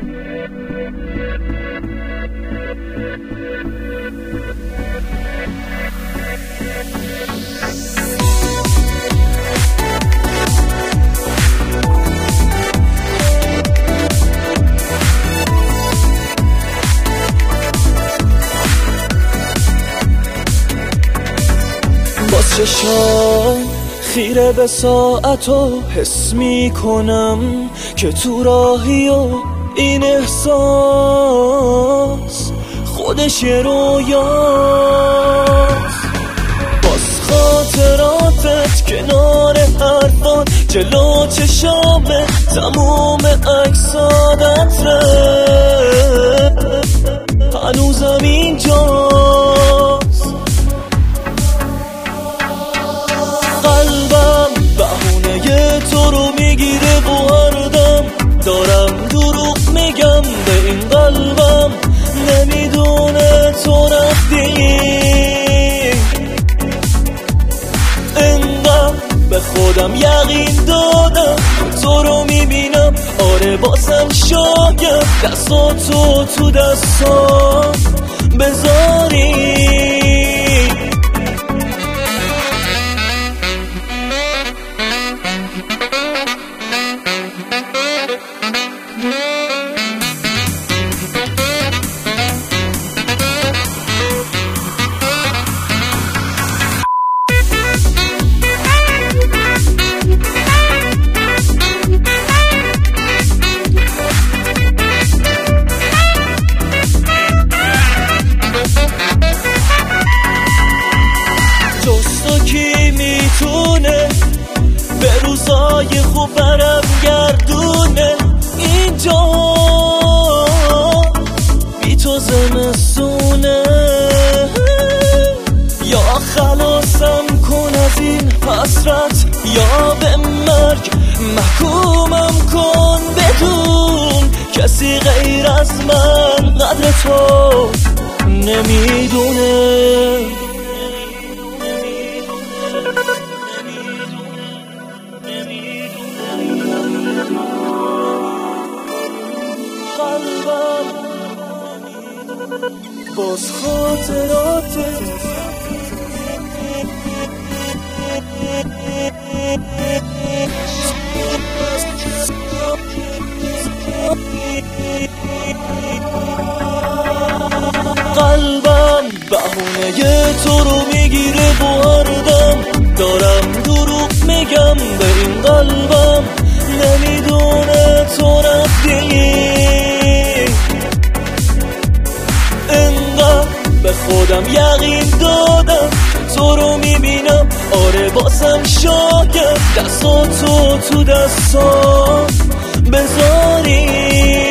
چشام خیره به ساعت و حس می کنم که تو راهی و این احساس خودش یه رویاست. باز خاطراتت کنار حرفات جلو چشامه تموم عکسادت هنوزم اینجاست. قلبم بهونه تو رو میگیره و هردم دارم دروغ میگم به این قلبم نمیدونه تو رفتی. انقدر به خودم یقین دادم تو رو میبینم آره بازم شاید دستاتو تو دستام بذاری. کی میتونه به روزای خوب برم گردونه اینجا بی تو زمستونه. یا خلاصم کن از این حسرت یا به مرگ محکومم کن بدون کسی غیر از من قدر تو نمیدونه. باز خاطراتت قلبم بهونه تو رو میگیره و هردم دارم دروغ میگم به این قلبم نمیدونه تو رفتی. انقدر به خودم یقین دادم تو رو میبینم آره بازم شاید دستاتو تو دستام بذاری.